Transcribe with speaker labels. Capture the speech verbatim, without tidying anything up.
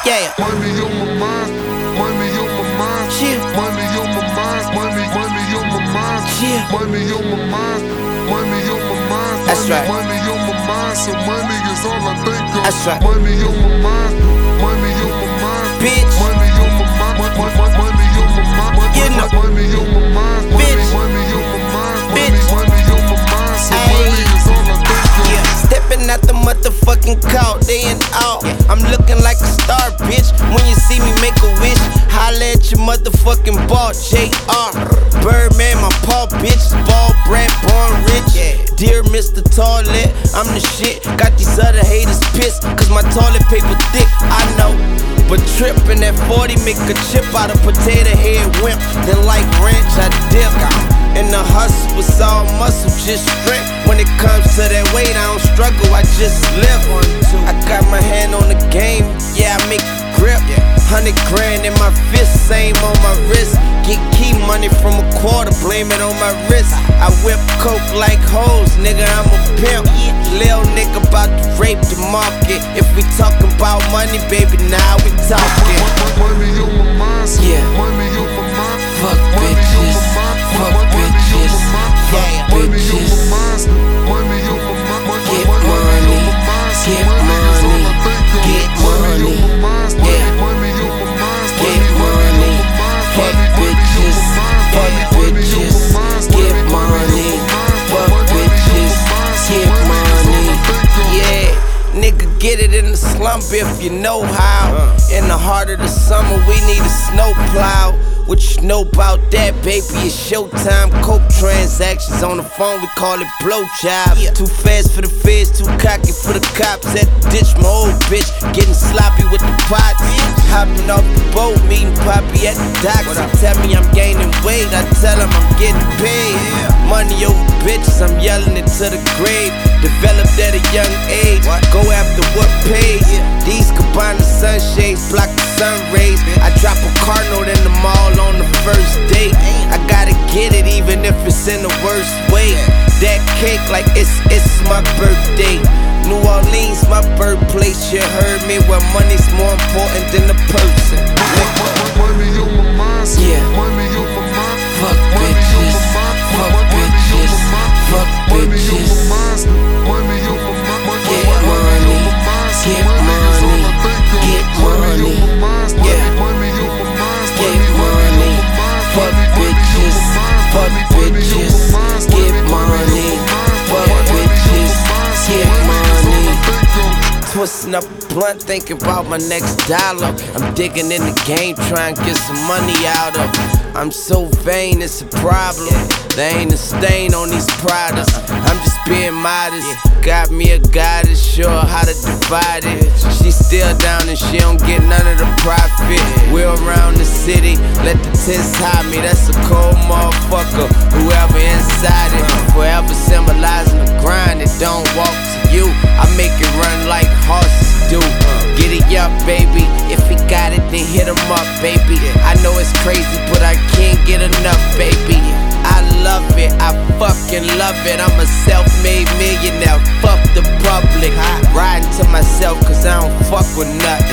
Speaker 1: Yeah.
Speaker 2: Money on my mind, money on my mind,
Speaker 1: Yeah.
Speaker 2: money on my mind, money, money on my mind,
Speaker 1: Yeah.
Speaker 2: money on my mind, money on my mind,
Speaker 1: That's
Speaker 2: money,
Speaker 1: right.
Speaker 2: money on my mind, so money is all I think of.
Speaker 1: That's right.
Speaker 2: Money on my mind, money on my mind,
Speaker 1: Bitch.
Speaker 2: money on my mind, money, money, money on my mind,
Speaker 1: You know.
Speaker 2: money on my mind, money,
Speaker 1: Bitch.
Speaker 2: money on my mind, money,
Speaker 1: Bitch.
Speaker 2: money on my mind, so
Speaker 1: Ayy.
Speaker 2: money is all I think of.
Speaker 1: Yeah. Stepping out the motherfucking court, day and out. I'm looking like a star, bitch. When you see me make a wish, holla at your motherfucking ball, J R Birdman, my paw, bitch. Ball brat, born rich. Dear Mister Toilet, I'm the shit. Got these other haters pissed, cause my toilet paper thick, I know. But trippin' at forty, make a chip out of potato head wimp. Then like ranch, I dip. And the hustle was all muscle, just strength. When it comes to that weight, I don't struggle, I just live. I got my hand on the game, yeah, I make a grip. Hundred grand in my fist, same on my wrist. Get key money from a quarter, blame it on my wrist. I whip coke like hoes, nigga, I'm a pimp. Lil nigga bout to rape the market. If we talking about money, baby, now we talking.
Speaker 2: Money on my mind, so
Speaker 1: Yeah.
Speaker 2: money on my mind,
Speaker 1: Fuck
Speaker 2: money on
Speaker 1: bitches,
Speaker 2: my mind,
Speaker 1: fuck
Speaker 2: money on my
Speaker 1: bitches,
Speaker 2: mind,
Speaker 1: yeah,
Speaker 2: money on
Speaker 1: bitches.
Speaker 2: my mind, money on my mind,
Speaker 1: Get
Speaker 2: money on
Speaker 1: money,
Speaker 2: my mind, so
Speaker 1: get
Speaker 2: money is all I
Speaker 1: money,
Speaker 2: think of.
Speaker 1: get
Speaker 2: Money
Speaker 1: money,
Speaker 2: on my mind,
Speaker 1: yeah.
Speaker 2: money on my mind,
Speaker 1: Get
Speaker 2: money
Speaker 1: money,
Speaker 2: on my mind,
Speaker 1: fuck
Speaker 2: money on
Speaker 1: bitches,
Speaker 2: my mind,
Speaker 1: fuck
Speaker 2: money on my
Speaker 1: bitches,
Speaker 2: mind,
Speaker 1: get
Speaker 2: money on
Speaker 1: money,
Speaker 2: my mind,
Speaker 1: fuck
Speaker 2: money on my
Speaker 1: bitches,
Speaker 2: mind, so
Speaker 1: get
Speaker 2: money is all
Speaker 1: money.
Speaker 2: I think of.
Speaker 1: Yeah, nigga, get it in the slump if you know how. In the heart of the summer, we need a snow plow. What you know about that, baby? It's showtime. Coke transactions on the phone, we call it blowjob. Too fast for the feds, too cocky for the cops. At the ditch, my old bitch getting sloppy with the pots. Hopping off the boat, meeting Poppy at the docks. He tell me I'm gaining weight, I tell him I'm getting paid. Money over bitches, I'm yelling it to the grave. Developed at a young age, go after what pays. These Cabana sunshades block the sun rays. I drop a car note in the mall on the first date. I gotta get it even if it's in the worst way. That cake like it's it's my birthday. New Orleans, my birthplace. You heard me, where money's more important than the person.
Speaker 2: Money on my mind, so
Speaker 1: Yeah.
Speaker 2: money on my mind,
Speaker 1: Fuck
Speaker 2: money on
Speaker 1: bitches,
Speaker 2: my mind,
Speaker 1: fuck
Speaker 2: money on
Speaker 1: bitches,
Speaker 2: my mind,
Speaker 1: fuck
Speaker 2: money on
Speaker 1: bitches.
Speaker 2: my mind, money on my mind,
Speaker 1: Get
Speaker 2: money on
Speaker 1: money,
Speaker 2: my mind, so
Speaker 1: get
Speaker 2: money is all I
Speaker 1: money,
Speaker 2: think of.
Speaker 1: get
Speaker 2: Money
Speaker 1: money.
Speaker 2: on my mind,
Speaker 1: Yeah.
Speaker 2: money on my mind,
Speaker 1: Get
Speaker 2: money, money
Speaker 1: money,
Speaker 2: on my mind,
Speaker 1: fuck
Speaker 2: money, money on
Speaker 1: bitches,
Speaker 2: my mind,
Speaker 1: fuck
Speaker 2: money, money on
Speaker 1: bitches,
Speaker 2: my mind,
Speaker 1: get
Speaker 2: money,
Speaker 1: money,
Speaker 2: on my mind,
Speaker 1: fuck
Speaker 2: money, money on
Speaker 1: bitches,
Speaker 2: my mind, so
Speaker 1: get
Speaker 2: money is all
Speaker 1: money.
Speaker 2: I think of.
Speaker 1: Twisting up a blunt, thinking about my next dollar. I'm digging in the game, trying to get some money out of it. I'm so vain, it's a problem. There ain't a stain on these products. I'm just being modest. Got me a goddess, sure how to divide it. She still down and she don't get none of the profit. We're around the city, let the tents hide me. That's a cold motherfucker, whoever inside it. Forever symbolizing the grind that don't walk to you. I make it run like horses do. Get it up, baby. If he got it, then hit him up, baby. I know it's crazy, but I can't get enough, baby. I love it, I fucking love it. I'm a self-made millionaire, fuck the public. Riding to myself, cause I don't fuck with nothing.